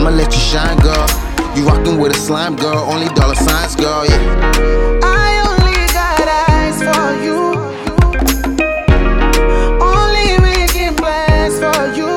I'ma let you shine, girl. You rockin' with a slime, girl. Only dollar signs, girl, yeah. I only got eyes for you. Only making plans for you.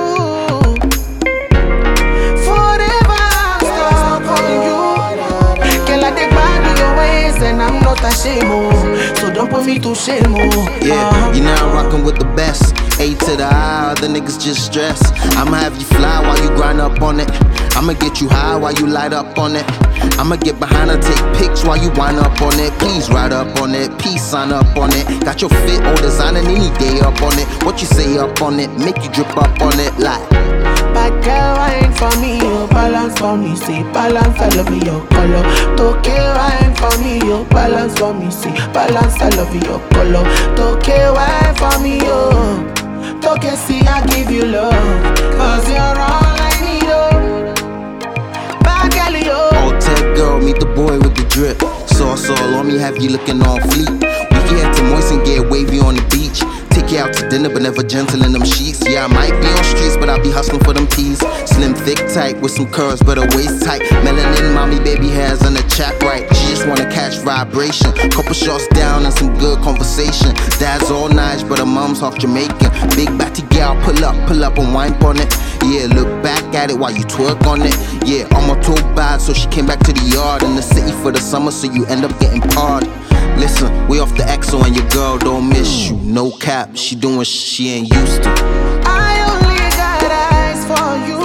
Forever I'm stuck on you. Girl, I take back your ways and I'm not ashamed, oh. So don't put me to shame, oh. Yeah, you now rockin' with the best. A to the I, other niggas just stress. I'ma have you fly while you grind up on it. I'ma get you high while you light up on it. I'ma get behind and take pics while you wind up on it. Please ride up on it, peace sign up on it. Got your fit all designing any day up on it. What you say up on it, make you drip up on it like. Bad girl wine for me, oh, balance for me, say balance, I love your color. Toke wine for me, oh, balance for me, say balance, I love your color. Toke wine for me, oh, Toke see I give you love, cause you're all I need, oh. Bad girl, yo. Old tech girl, meet the boy with the drip. Sauce all on me, have you looking on fleek. We can head to Moist and get wavy on the beach. Take you out to dinner, but never gentle in them sheets. Yeah, I might be on streets, but I'll be hustling for them peas. Slim, thick, tight, with some curves, but her waist tight. Melanin, mommy, baby hairs on the chat right. She just wanna catch vibration. Couple shots down and some good conversation. Dad's all nice, but her mom's half Jamaican. Big batty gal, pull up and wine on it. Yeah, look back at it while you twerk on it. Yeah, I'm a too bad, so she came back to the yard in the city for the summer, so you end up getting parred. Listen, we off the EXO and your girl don't miss you. No cap, she doing she ain't used to. I only got eyes for you.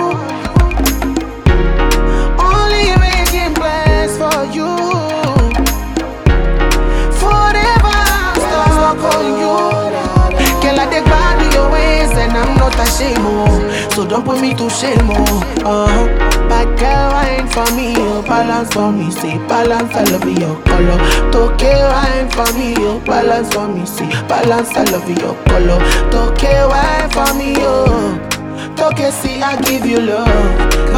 Only making plans for you. Forever I'm stuck on you. Girl, I take back your ways and I'm not ashamed, oh. So don't put me to shame, oh. Bad girl wine for me, oh, balance for me, say balance, I love your color. Toke wine for me, oh, balance for me, say balance, I love your color. Toke wine for me, oh, Toke see I give you love.